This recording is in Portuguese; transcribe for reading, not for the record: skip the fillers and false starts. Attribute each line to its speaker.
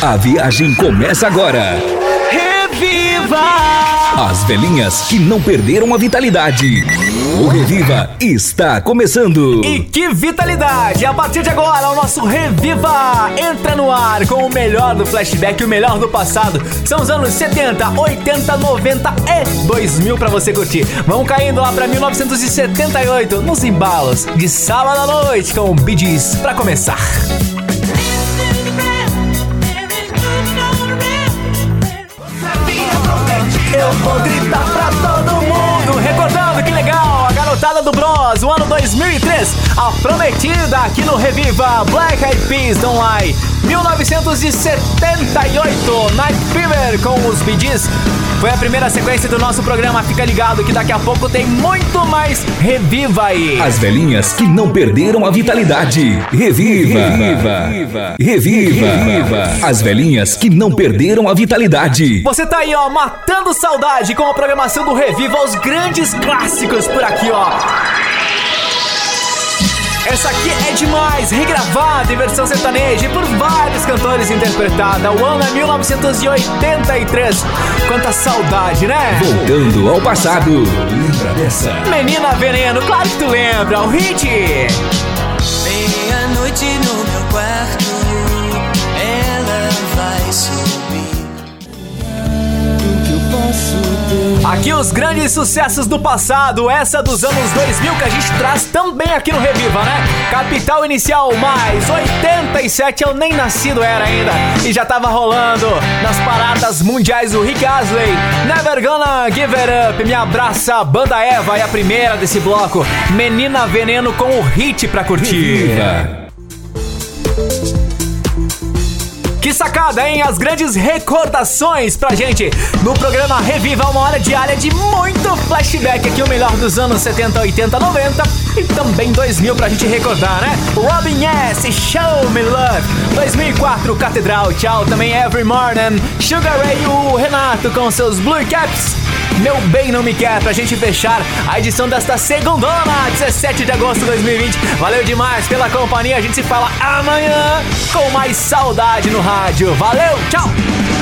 Speaker 1: A viagem começa agora.
Speaker 2: Reviva!
Speaker 1: As velhinhas que não perderam a vitalidade. O Reviva está começando.
Speaker 2: E que vitalidade! A partir de agora, o nosso Reviva entra no ar com o melhor do flashback, o melhor do passado. São os anos 70, 80, 90 e 2000 pra você curtir. Vamos caindo lá pra 1978, nos embalos de sábado à noite com o Bee Gees pra começar. Eu vou gritar pra todo mundo, recordando que legal, a garotada do Bros, o ano 2003, a prometida aqui no Reviva, Black Eyed Peas, Don't Lie. 1978, Night Fever com os Bee Gees. Foi a primeira sequência do nosso programa, fica ligado que daqui a pouco tem muito mais Reviva aí.
Speaker 1: As velhinhas que não perderam a vitalidade. Reviva. Reviva. As velhinhas que não perderam a vitalidade.
Speaker 2: Você tá aí, ó, matando saudade com a programação do Reviva, os grandes clássicos por aqui, ó. Essa aqui é demais, regravada em versão sertaneja por vários cantores interpretada. O ano é 1983. Quanta saudade, né?
Speaker 1: Voltando ao passado. Lembra dessa?
Speaker 2: Menina Veneno, claro que tu lembra, o hit.
Speaker 3: Meia-noite no meu quarto, ela vai subir.
Speaker 2: Aqui os grandes sucessos do passado, essa dos anos 2000 que a gente traz também aqui no Reviva, né? Capital Inicial mais 87, eu nem nascido era ainda e já tava rolando nas paradas mundiais o Rick Astley, Never Gonna Give It Up, Me Abraça, Banda Eva e a primeira desse bloco, Menina Veneno com o hit pra curtir.
Speaker 1: Reviva.
Speaker 2: Que sacada, hein? As grandes recordações pra gente no programa Reviva, uma hora diária de muito flashback aqui, o melhor dos anos 70, 80, 90 e também 2000 pra gente recordar, né? Robin S, Show Me Love, 2004, Catedral, tchau, também Every Morning, Sugar Ray, o Renato com seus Blue Caps, Meu Bem Não Me Quer, pra gente fechar a edição desta segundona, 17 de agosto de 2020. Valeu demais pela companhia, a gente se fala amanhã com mais saudade no rádio. Valeu, tchau!